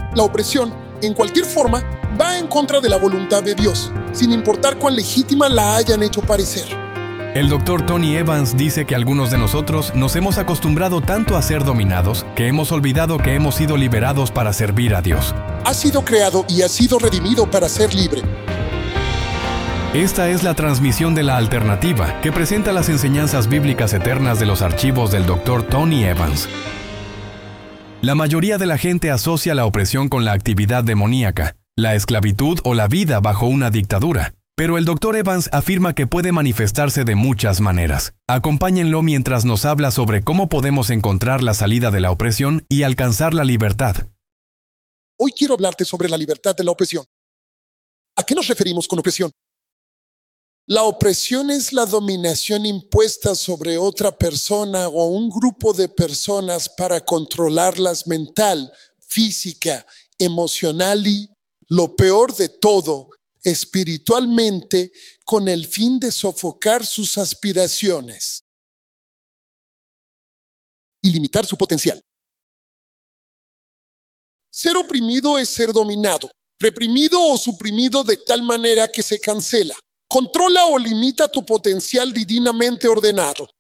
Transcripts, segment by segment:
La opresión, en cualquier forma, va en contra de la voluntad de Dios, sin importar cuán legítima la hayan hecho parecer. El Dr. Tony Evans dice que algunos de nosotros nos hemos acostumbrado tanto a ser dominados que hemos olvidado que hemos sido liberados para servir a Dios. Ha sido creado y ha sido redimido para ser libre. Esta es la transmisión de La Alternativa, que presenta las enseñanzas bíblicas eternas de los archivos del Dr. Tony Evans. La mayoría de la gente asocia la opresión con la actividad demoníaca, la esclavitud o la vida bajo una dictadura. Pero el Dr. Evans afirma que puede manifestarse de muchas maneras. Acompáñenlo mientras nos habla sobre cómo podemos encontrar la salida de la opresión y alcanzar la libertad. Hoy quiero hablarte sobre la libertad de la opresión. ¿A qué nos referimos con opresión? La opresión es la dominación impuesta sobre otra persona o un grupo de personas para controlarlas mental, física, emocional y, lo peor de todo, espiritualmente, con el fin de sofocar sus aspiraciones y limitar su potencial. Ser oprimido es ser dominado, reprimido o suprimido de tal manera que se cancela, controla o limita tu potencial divinamente ordenado.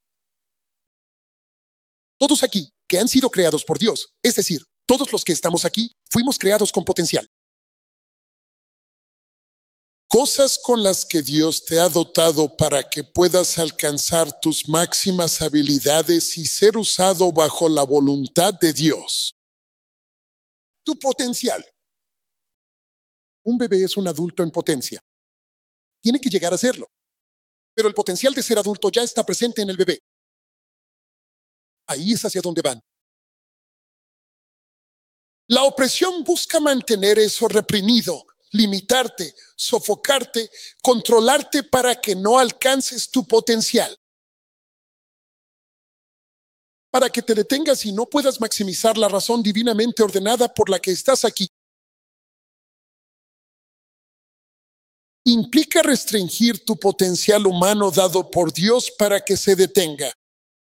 Todos aquí, que han sido creados por Dios, es decir, todos los que estamos aquí, fuimos creados con potencial. Cosas con las que Dios te ha dotado para que puedas alcanzar tus máximas habilidades y ser usado bajo la voluntad de Dios. Tu potencial. Un bebé es un adulto en potencia. Tiene que llegar a serlo. Pero el potencial de ser adulto ya está presente en el bebé. Ahí es hacia donde van. La opresión busca mantener eso reprimido, limitarte, sofocarte, controlarte para que no alcances tu potencial. Para que te detengas y no puedas maximizar la razón divinamente ordenada por la que estás aquí. Implica restringir tu potencial humano dado por Dios para que se detenga.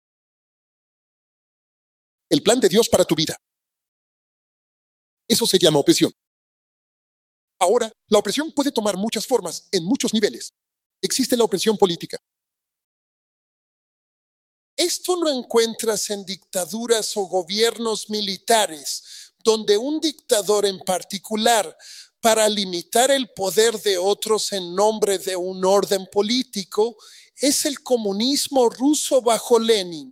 El plan de Dios para tu vida. Eso se llama opresión. Ahora, la opresión puede tomar muchas formas, en muchos niveles. Existe la opresión política. Esto lo encuentras en dictaduras o gobiernos militares, donde un dictador en particular, para limitar el poder de otros en nombre de un orden político, es el comunismo ruso bajo Lenin.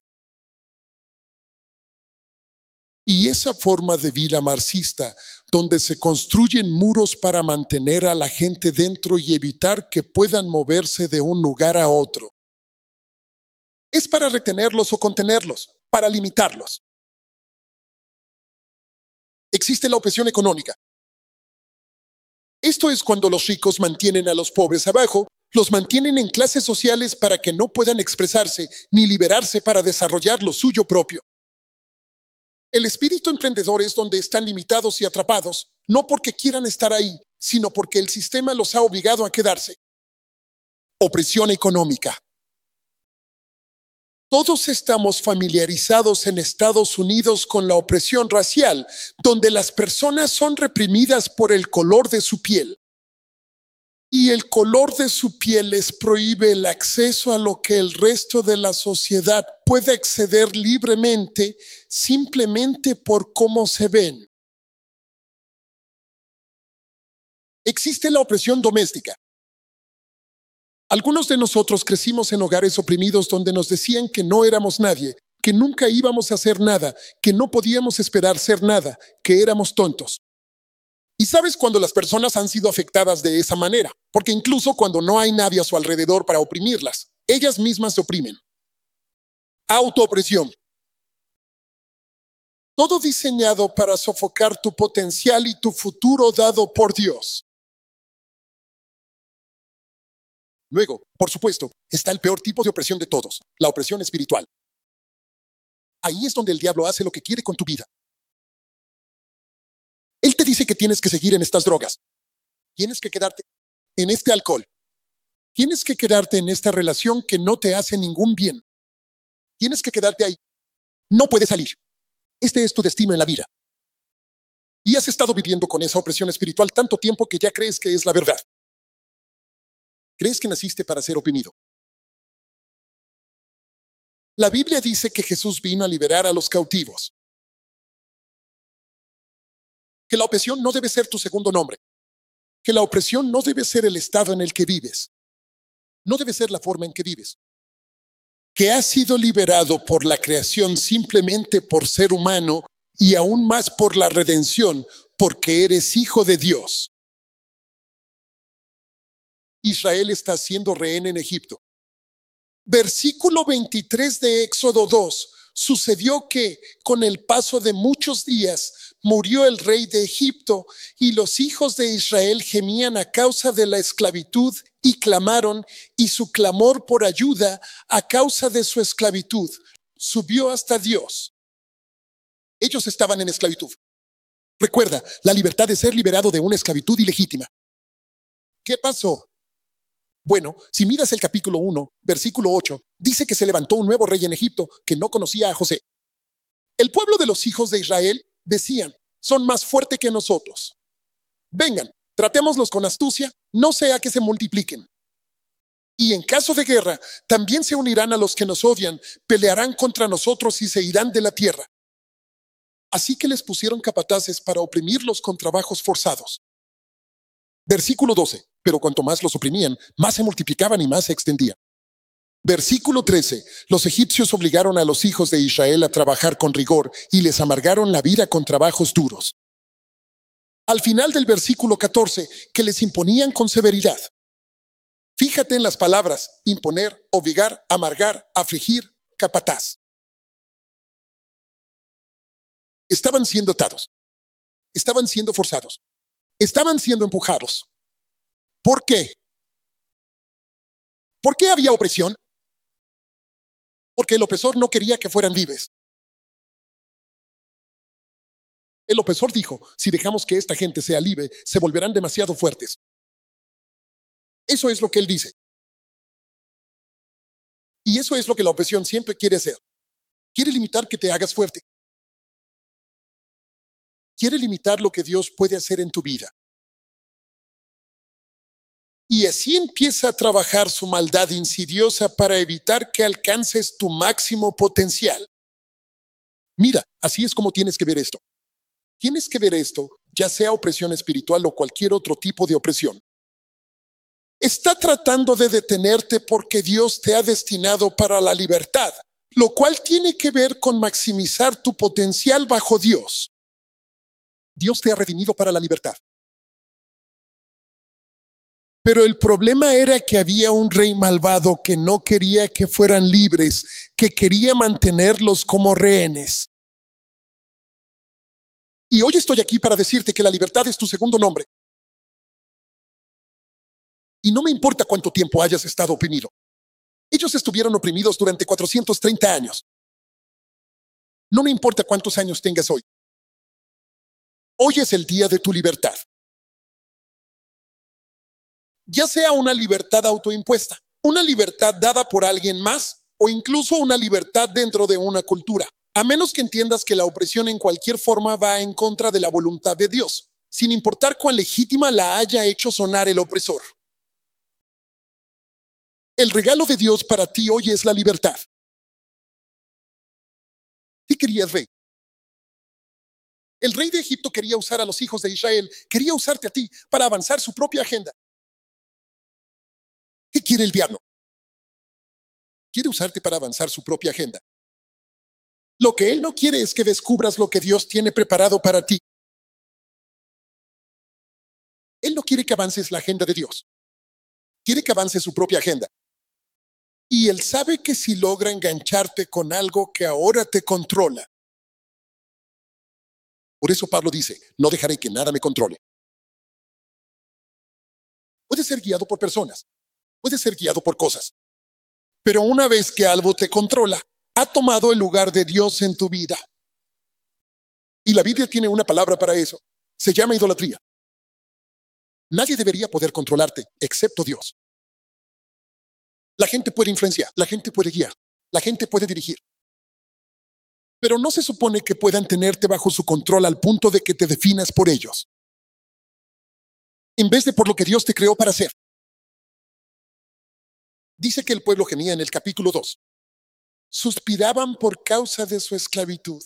Y esa forma de vida marxista, donde se construyen muros para mantener a la gente dentro y evitar que puedan moverse de un lugar a otro. Es para retenerlos o contenerlos, para limitarlos. Existe la opresión económica. Esto es cuando los ricos mantienen a los pobres abajo, los mantienen en clases sociales para que no puedan expresarse ni liberarse para desarrollar lo suyo propio. El espíritu emprendedor es donde están limitados y atrapados, no porque quieran estar ahí, sino porque el sistema los ha obligado a quedarse. Opresión económica. Todos estamos familiarizados en Estados Unidos con la opresión racial, donde las personas son reprimidas por el color de su piel. Y el color de su piel les prohíbe el acceso a lo que el resto de la sociedad puede acceder libremente, simplemente por cómo se ven. Existe la opresión doméstica. Algunos de nosotros crecimos en hogares oprimidos donde nos decían que no éramos nadie, que nunca íbamos a hacer nada, que no podíamos esperar ser nada, que éramos tontos. Y sabes cuando las personas han sido afectadas de esa manera, porque incluso cuando no hay nadie a su alrededor para oprimirlas, ellas mismas se oprimen. Autoopresión. Todo diseñado para sofocar tu potencial y tu futuro dado por Dios. Luego, por supuesto, está el peor tipo de opresión de todos, la opresión espiritual. Ahí es donde el diablo hace lo que quiere con tu vida. Él te dice que tienes que seguir en estas drogas. Tienes que quedarte en este alcohol. Tienes que quedarte en esta relación que no te hace ningún bien. Tienes que quedarte ahí. No puedes salir. Este es tu destino en la vida. Y has estado viviendo con esa opresión espiritual tanto tiempo que ya crees que es la verdad. Crees que naciste para ser oprimido. La Biblia dice que Jesús vino a liberar a los cautivos. Que la opresión no debe ser tu segundo nombre. Que la opresión no debe ser el estado en el que vives. No debe ser la forma en que vives. Que has sido liberado por la creación simplemente por ser humano y aún más por la redención, porque eres hijo de Dios. Israel está siendo rehén en Egipto. Versículo 23 de Éxodo 2. Sucedió que, con el paso de muchos días, murió el rey de Egipto y los hijos de Israel gemían a causa de la esclavitud y clamaron, y su clamor por ayuda a causa de su esclavitud subió hasta Dios. Ellos estaban en esclavitud. Recuerda, la libertad de ser liberado de una esclavitud ilegítima. ¿Qué pasó? Bueno, si miras el capítulo 1, versículo 8, dice que se levantó un nuevo rey en Egipto que no conocía a José. El pueblo de los hijos de Israel decían, son más fuertes que nosotros. Vengan, tratémoslos con astucia, no sea que se multipliquen. Y en caso de guerra, también se unirán a los que nos odian, pelearán contra nosotros y se irán de la tierra. Así que les pusieron capataces para oprimirlos con trabajos forzados. Versículo 12. Pero cuanto más los oprimían, más se multiplicaban y más se extendían. Versículo 13. Los egipcios obligaron a los hijos de Israel a trabajar con rigor y les amargaron la vida con trabajos duros. Al final del versículo 14, que les imponían con severidad. Fíjate en las palabras: imponer, obligar, amargar, afligir, capataz. Estaban siendo atados. Estaban siendo forzados. Estaban siendo empujados. ¿Por qué? ¿Por qué había opresión? Porque el opresor no quería que fueran libres. El opresor dijo, si dejamos que esta gente sea libre, se volverán demasiado fuertes. Eso es lo que él dice. Y eso es lo que la opresión siempre quiere hacer. Quiere limitar que te hagas fuerte. Quiere limitar lo que Dios puede hacer en tu vida. Y así empieza a trabajar su maldad insidiosa para evitar que alcances tu máximo potencial. Mira, así es como tienes que ver esto. Tienes que ver esto, ya sea opresión espiritual o cualquier otro tipo de opresión. Está tratando de detenerte porque Dios te ha destinado para la libertad, lo cual tiene que ver con maximizar tu potencial bajo Dios. Dios te ha redimido para la libertad. Pero el problema era que había un rey malvado que no quería que fueran libres, que quería mantenerlos como rehenes. Y hoy estoy aquí para decirte que la libertad es tu segundo nombre. Y no me importa cuánto tiempo hayas estado oprimido. Ellos estuvieron oprimidos durante 430 años. No me importa cuántos años tengas hoy. Hoy es el día de tu libertad. Ya sea una libertad autoimpuesta, una libertad dada por alguien más o incluso una libertad dentro de una cultura. A menos que entiendas que la opresión en cualquier forma va en contra de la voluntad de Dios, sin importar cuán legítima la haya hecho sonar el opresor. El regalo de Dios para ti hoy es la libertad. ¿Qué querías, rey? El rey de Egipto quería usar a los hijos de Israel, quería usarte a ti para avanzar su propia agenda. ¿Qué quiere el diablo? Quiere usarte para avanzar su propia agenda. Lo que él no quiere es que descubras lo que Dios tiene preparado para ti. Él no quiere que avances la agenda de Dios. Quiere que avances su propia agenda. Y él sabe que si logra engancharte con algo que ahora te controla. Por eso Pablo dice, no dejaré que nada me controle. Puedes ser guiado por personas. Puedes ser guiado por cosas. Pero una vez que algo te controla, ha tomado el lugar de Dios en tu vida. Y la Biblia tiene una palabra para eso. Se llama idolatría. Nadie debería poder controlarte, excepto Dios. La gente puede influenciar, la gente puede guiar, la gente puede dirigir. Pero no se supone que puedan tenerte bajo su control al punto de que te definas por ellos, en vez de por lo que Dios te creó para hacer. Dice que el pueblo gemía en el capítulo 2. Suspiraban por causa de su esclavitud.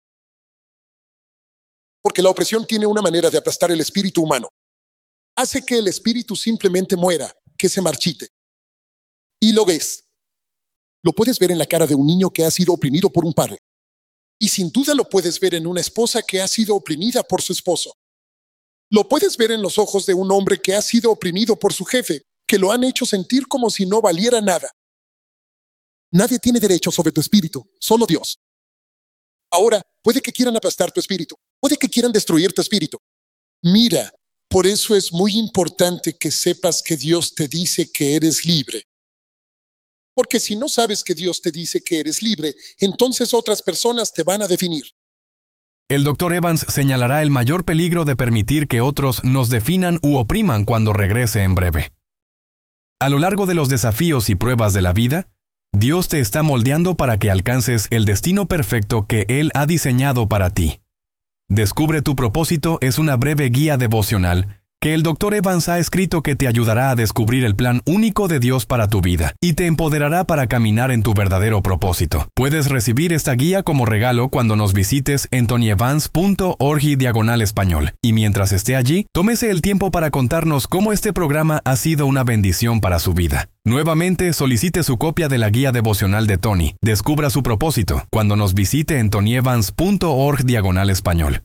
Porque la opresión tiene una manera de aplastar el espíritu humano. Hace que el espíritu simplemente muera, que se marchite. Y lo ves. Lo puedes ver en la cara de un niño que ha sido oprimido por un padre. Y sin duda lo puedes ver en una esposa que ha sido oprimida por su esposo. Lo puedes ver en los ojos de un hombre que ha sido oprimido por su jefe, que lo han hecho sentir como si no valiera nada. Nadie tiene derecho sobre tu espíritu, solo Dios. Ahora, puede que quieran aplastar tu espíritu, puede que quieran destruir tu espíritu. Mira, por eso es muy importante que sepas que Dios te dice que eres libre. Porque si no sabes que Dios te dice que eres libre, entonces otras personas te van a definir. El Dr. Evans señalará el mayor peligro de permitir que otros nos definan u opriman cuando regrese en breve. A lo largo de los desafíos y pruebas de la vida, Dios te está moldeando para que alcances el destino perfecto que Él ha diseñado para ti. Descubre tu propósito es una breve guía devocional que el Dr. Evans ha escrito que te ayudará a descubrir el plan único de Dios para tu vida y te empoderará para caminar en tu verdadero propósito. Puedes recibir esta guía como regalo cuando nos visites en tonyevans.org/español. Y mientras esté allí, tómese el tiempo para contarnos cómo este programa ha sido una bendición para su vida. Nuevamente, solicite su copia de la guía devocional de Tony. Descubra su propósito cuando nos visite en tonyevans.org/español.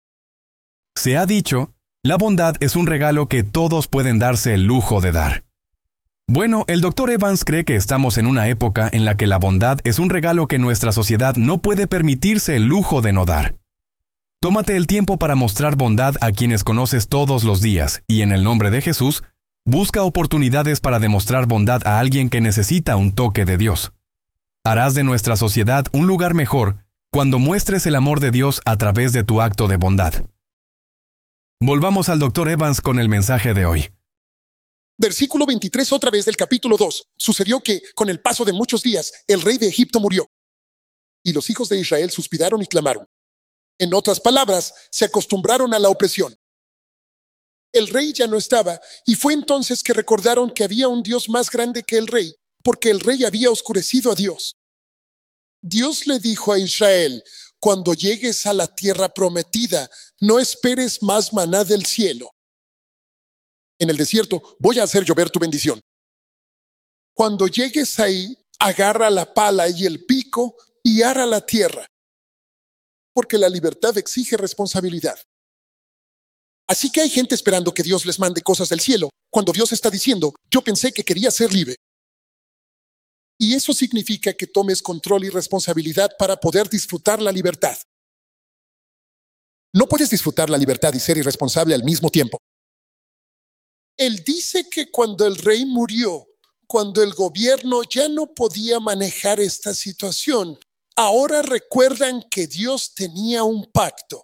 Se ha dicho, la bondad es un regalo que todos pueden darse el lujo de dar. Bueno, el Dr. Evans cree que estamos en una época en la que la bondad es un regalo que nuestra sociedad no puede permitirse el lujo de no dar. Tómate el tiempo para mostrar bondad a quienes conoces todos los días y en el nombre de Jesús, busca oportunidades para demostrar bondad a alguien que necesita un toque de Dios. Harás de nuestra sociedad un lugar mejor cuando muestres el amor de Dios a través de tu acto de bondad. Volvamos al Dr. Evans con el mensaje de hoy. Versículo 23 otra vez del capítulo 2. Sucedió que, con el paso de muchos días, el rey de Egipto murió. Y los hijos de Israel suspiraron y clamaron. En otras palabras, se acostumbraron a la opresión. El rey ya no estaba, y fue entonces que recordaron que había un Dios más grande que el rey, porque el rey había oscurecido a Dios. Dios le dijo a Israel: cuando llegues a la tierra prometida, no esperes más maná del cielo. En el desierto voy a hacer llover tu bendición. Cuando llegues ahí, agarra la pala y el pico y ara la tierra, porque la libertad exige responsabilidad. Así que hay gente esperando que Dios les mande cosas del cielo, cuando Dios está diciendo: yo pensé que quería ser libre. Y eso significa que tomes control y responsabilidad para poder disfrutar la libertad. No puedes disfrutar la libertad y ser irresponsable al mismo tiempo. Él dice que cuando el rey murió, cuando el gobierno ya no podía manejar esta situación, ahora recuerdan que Dios tenía un pacto.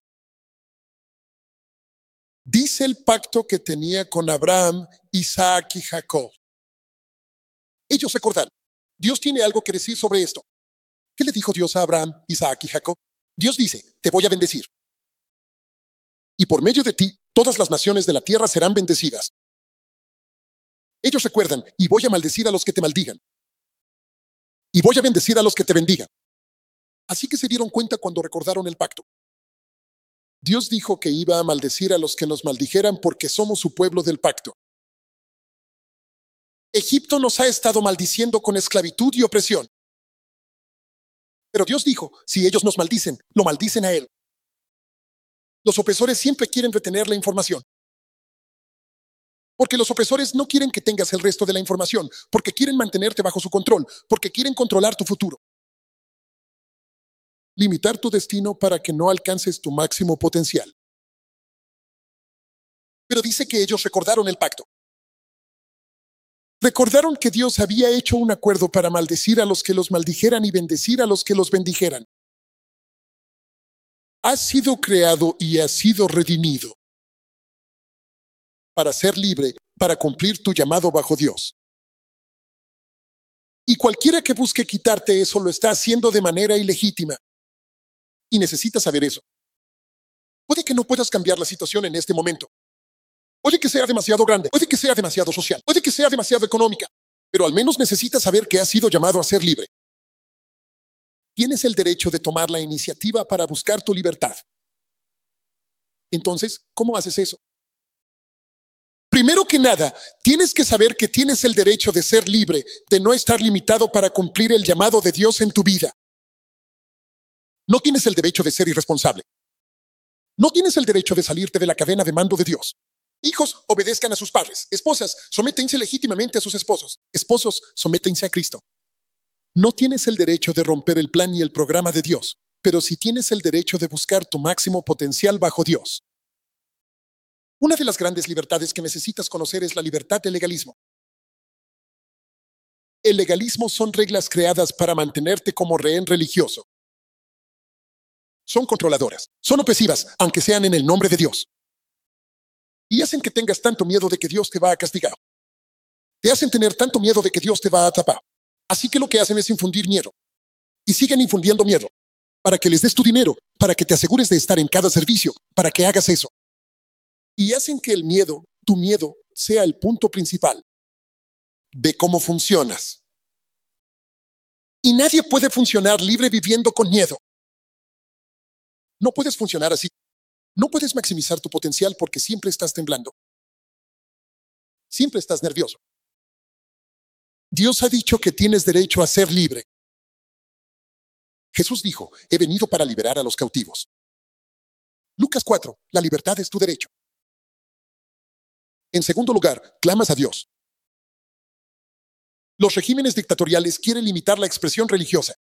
Dice el pacto que tenía con Abraham, Isaac y Jacob. Ellos recordaron. Dios tiene algo que decir sobre esto. ¿Qué le dijo Dios a Abraham, Isaac y Jacob? Dios dice: te voy a bendecir. Y por medio de ti, todas las naciones de la tierra serán bendecidas. Ellos recuerdan: y voy a maldecir a los que te maldigan. Y voy a bendecir a los que te bendigan. Así que se dieron cuenta cuando recordaron el pacto. Dios dijo que iba a maldecir a los que nos maldijeran porque somos su pueblo del pacto. Egipto nos ha estado maldiciendo con esclavitud y opresión. Pero Dios dijo: si ellos nos maldicen, lo maldicen a Él. Los opresores siempre quieren retener la información. Porque los opresores no quieren que tengas el resto de la información, porque quieren mantenerte bajo su control, porque quieren controlar tu futuro. Limitar tu destino para que no alcances tu máximo potencial. Pero dice que ellos recordaron el pacto. Recordaron que Dios había hecho un acuerdo para maldecir a los que los maldijeran y bendecir a los que los bendijeran. Has sido creado y has sido redimido para ser libre, para cumplir tu llamado bajo Dios. Y cualquiera que busque quitarte eso lo está haciendo de manera ilegítima. Y necesitas saber eso. Puede que no puedas cambiar la situación en este momento. Puede que sea demasiado grande, puede que sea demasiado social, puede que sea demasiado económica, pero al menos necesitas saber que has sido llamado a ser libre. Tienes el derecho de tomar la iniciativa para buscar tu libertad. Entonces, ¿cómo haces eso? Primero que nada, tienes que saber que tienes el derecho de ser libre, de no estar limitado para cumplir el llamado de Dios en tu vida. No tienes el derecho de ser irresponsable. No tienes el derecho de salirte de la cadena de mando de Dios. Hijos, obedezcan a sus padres. Esposas, sométense legítimamente a sus esposos. Esposos, sométense a Cristo. No tienes el derecho de romper el plan y el programa de Dios, pero sí tienes el derecho de buscar tu máximo potencial bajo Dios. Una de las grandes libertades que necesitas conocer es la libertad del legalismo. El legalismo son reglas creadas para mantenerte como rehén religioso. Son controladoras, son opresivas, aunque sean en el nombre de Dios. Y hacen que tengas tanto miedo de que Dios te va a castigar. Te hacen tener tanto miedo de que Dios te va a atrapar. Así que lo que hacen es infundir miedo. Y siguen infundiendo miedo. Para que les des tu dinero, para que te asegures de estar en cada servicio, para que hagas eso. Y hacen que el miedo, tu miedo, sea el punto principal de cómo funcionas. Y nadie puede funcionar libre viviendo con miedo. No puedes funcionar así. No puedes maximizar tu potencial porque siempre estás temblando. Siempre estás nervioso. Dios ha dicho que tienes derecho a ser libre. Jesús dijo, he venido para liberar a los cautivos. Lucas 4, la libertad es tu derecho. En segundo lugar, clamas a Dios. Los regímenes dictatoriales quieren limitar la expresión religiosa.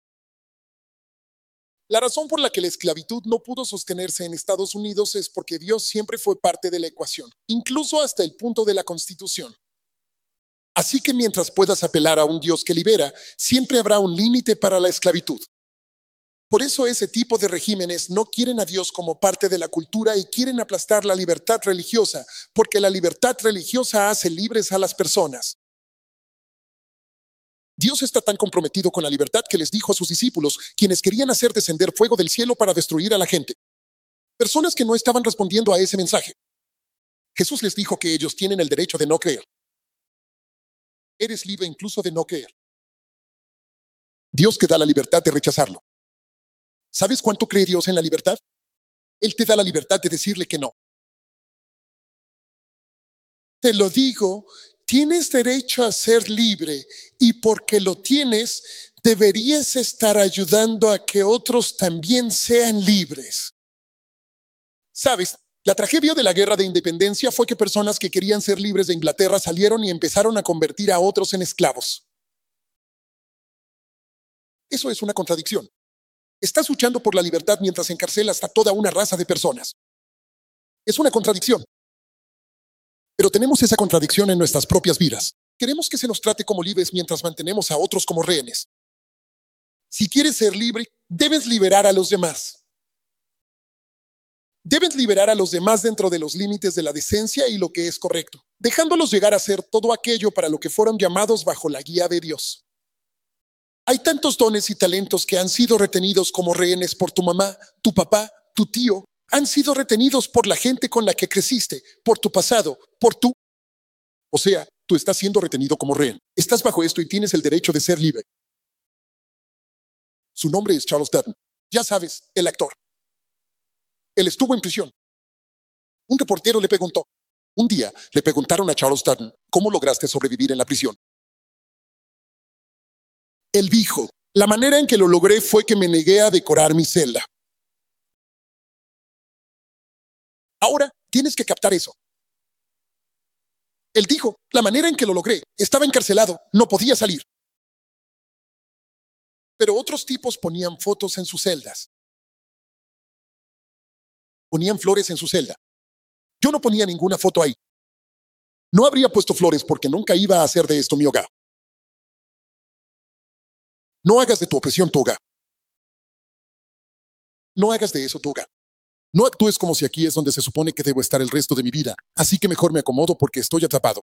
La razón por la que la esclavitud no pudo sostenerse en Estados Unidos es porque Dios siempre fue parte de la ecuación, incluso hasta el punto de la Constitución. Así que mientras puedas apelar a un Dios que libera, siempre habrá un límite para la esclavitud. Por eso ese tipo de regímenes no quieren a Dios como parte de la cultura y quieren aplastar la libertad religiosa, porque la libertad religiosa hace libres a las personas. Dios está tan comprometido con la libertad que les dijo a sus discípulos, quienes querían hacer descender fuego del cielo para destruir a la gente. Personas que no estaban respondiendo a ese mensaje. Jesús les dijo que ellos tienen el derecho de no creer. Eres libre incluso de no creer. Dios te da la libertad de rechazarlo. ¿Sabes cuánto cree Dios en la libertad? Él te da la libertad de decirle que no. Te lo digo, tienes derecho a ser libre y porque lo tienes, deberías estar ayudando a que otros también sean libres. ¿Sabes? La tragedia de la guerra de independencia fue que personas que querían ser libres de Inglaterra salieron y empezaron a convertir a otros en esclavos. Eso es una contradicción. Estás luchando por la libertad mientras encarcelas a toda una raza de personas. Es una contradicción. Pero tenemos esa contradicción en nuestras propias vidas. Queremos que se nos trate como libres mientras mantenemos a otros como rehenes. Si quieres ser libre, debes liberar a los demás. Debes liberar a los demás dentro de los límites de la decencia y lo que es correcto, dejándolos llegar a ser todo aquello para lo que fueron llamados bajo la guía de Dios. Hay tantos dones y talentos que han sido retenidos como rehenes por tu mamá, tu papá, tu tío. Han sido retenidos por la gente con la que creciste, por tu pasado, por tu... O sea, tú estás siendo retenido como rehén. Estás bajo esto y tienes el derecho de ser libre. Su nombre es Charles Dutton. Ya sabes, el actor. Él estuvo en prisión. Un reportero le preguntó. Un día le preguntaron a Charles Dutton, ¿cómo lograste sobrevivir en la prisión? Él dijo, la manera en que lo logré fue que me negué a decorar mi celda. Ahora tienes que captar eso. Él dijo, la manera en que lo logré, estaba encarcelado, no podía salir. Pero otros tipos ponían fotos en sus celdas. Ponían flores en su celda. Yo no ponía ninguna foto ahí. No habría puesto flores porque nunca iba a hacer de esto mi hogar. No hagas de tu opresión tu hogar. No hagas de eso tu hogar. No actúes como si aquí es donde se supone que debo estar el resto de mi vida, así que mejor me acomodo porque estoy atrapado.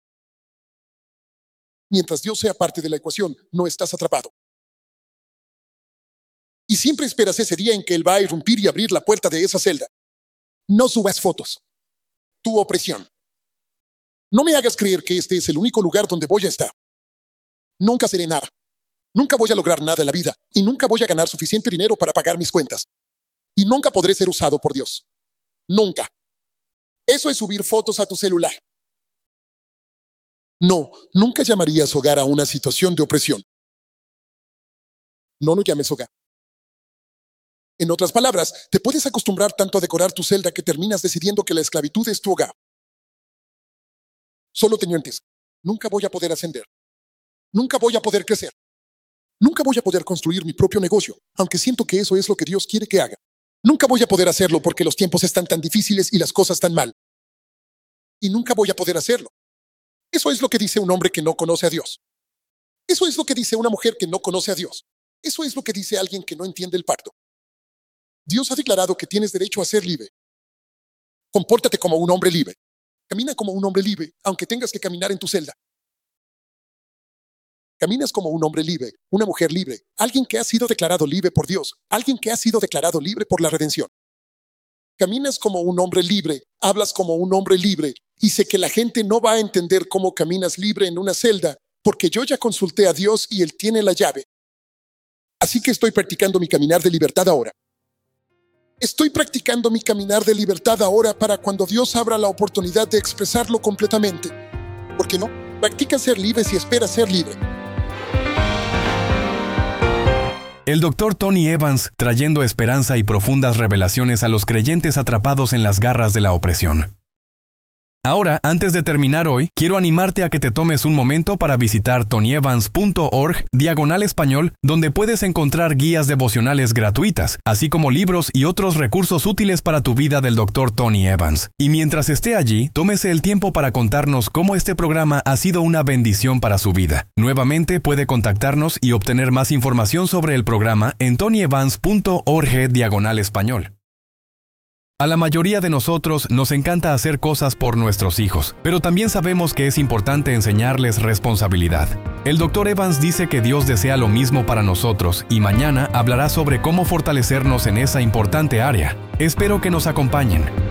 Mientras Dios sea parte de la ecuación, no estás atrapado. Y siempre esperas ese día en que Él va a irrumpir y abrir la puerta de esa celda. No subas fotos. Tu opresión. No me hagas creer que este es el único lugar donde voy a estar. Nunca seré nada. Nunca voy a lograr nada en la vida. Y nunca voy a ganar suficiente dinero para pagar mis cuentas. Y nunca podré ser usado por Dios. Nunca. Eso es subir fotos a tu celular. No, nunca llamarías hogar a una situación de opresión. No lo llames hogar. En otras palabras, te puedes acostumbrar tanto a decorar tu celda que terminas decidiendo que la esclavitud es tu hogar. Solo te mientes. Nunca voy a poder ascender. Nunca voy a poder crecer. Nunca voy a poder construir mi propio negocio, aunque siento que eso es lo que Dios quiere que haga. Nunca voy a poder hacerlo porque los tiempos están tan difíciles y las cosas tan mal. Y nunca voy a poder hacerlo. Eso es lo que dice un hombre que no conoce a Dios. Eso es lo que dice una mujer que no conoce a Dios. Eso es lo que dice alguien que no entiende el pacto. Dios ha declarado que tienes derecho a ser libre. Compórtate como un hombre libre. Camina como un hombre libre, aunque tengas que caminar en tu celda. Caminas como un hombre libre, una mujer libre, alguien que ha sido declarado libre por Dios, alguien que ha sido declarado libre por la redención. Caminas como un hombre libre, hablas como un hombre libre, y sé que la gente no va a entender cómo caminas libre en una celda, porque yo ya consulté a Dios y Él tiene la llave. Así que estoy practicando mi caminar de libertad ahora. Estoy practicando mi caminar de libertad ahora para cuando Dios abra la oportunidad de expresarlo completamente. ¿Por qué no? Practica ser libre si esperas ser libre. El Dr. Tony Evans, trayendo esperanza y profundas revelaciones a los creyentes atrapados en las garras de la opresión. Ahora, antes de terminar hoy, quiero animarte a que te tomes un momento para visitar tonyevans.org/español, donde puedes encontrar guías devocionales gratuitas, así como libros y otros recursos útiles para tu vida del Dr. Tony Evans. Y mientras esté allí, tómese el tiempo para contarnos cómo este programa ha sido una bendición para su vida. Nuevamente, puede contactarnos y obtener más información sobre el programa en tonyevans.org/español. A la mayoría de nosotros nos encanta hacer cosas por nuestros hijos, pero también sabemos que es importante enseñarles responsabilidad. El Dr. Evans dice que Dios desea lo mismo para nosotros y mañana hablará sobre cómo fortalecernos en esa importante área. Espero que nos acompañen.